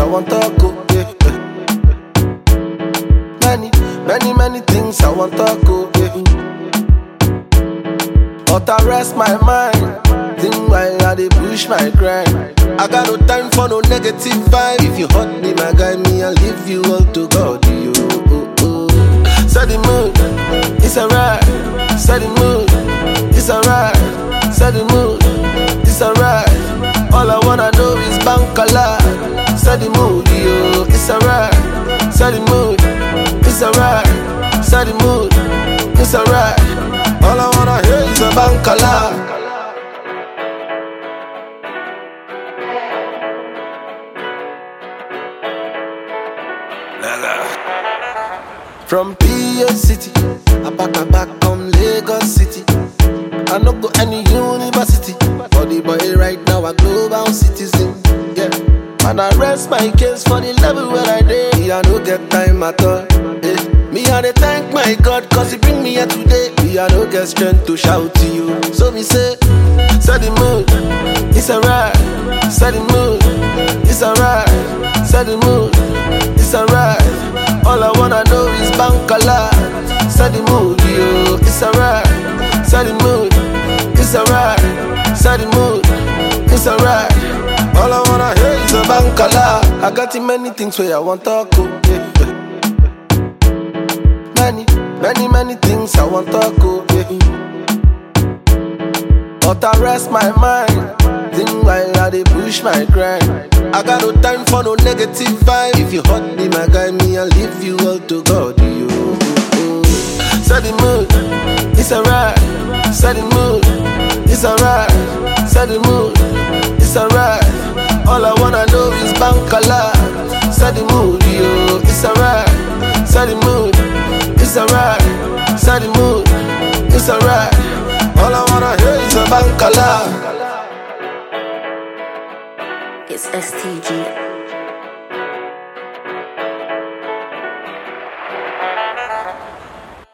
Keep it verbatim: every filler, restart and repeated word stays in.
want to go. Yeah, yeah. Many, many, many things I want to go. Yeah. But I rest my mind. Think why I dey push my grind. I got no time for no negative vibe. If you hurt me, my guy, me I'll leave you all to God. You, oh, oh. Set the mood, it's alright. Set the mood, it's alright. Set the mood, it's alright. All I wanna know is Bankala. Set the mood, yo, it's alright. Set the mood, it's alright. Set the mood, it's alright. All I wanna hear is a Bankala. From P A City, I back my back on Lagos City. I no go any university, for the boy right now a global citizen. Yeah, and I rest my case for the level where I did. Me I no get time at all. Yeah. Me I dey thank my God cause he bring me here today. Me I no get strength to shout to you. So me say, set the mood, it's alright. Set the mood, it's alright. Set the mood, it's alright. All I wanna know is Bankala. Set the mood, yo, it's alright. Set the mood, it's alright. Set the mood, it's alright. All I wanna hear is a Bankala. I got too many things where I want to go. Yeah, yeah. Many, many, many things I want to go. Yeah. But I rest my mind. Think while I dey push my grind. I got no time for no negative vibe. If you hurt me, my guy, me I'll leave you all to God. You, oh. Set the mood, it's alright. Set the mood, it's alright. Set the mood, it's alright. All I wanna know is Bankala. Set the mood, yo, it's alright. Set the mood, it's alright. Set the mood, it's alright. All I wanna hear is a Bankala. It's S T G.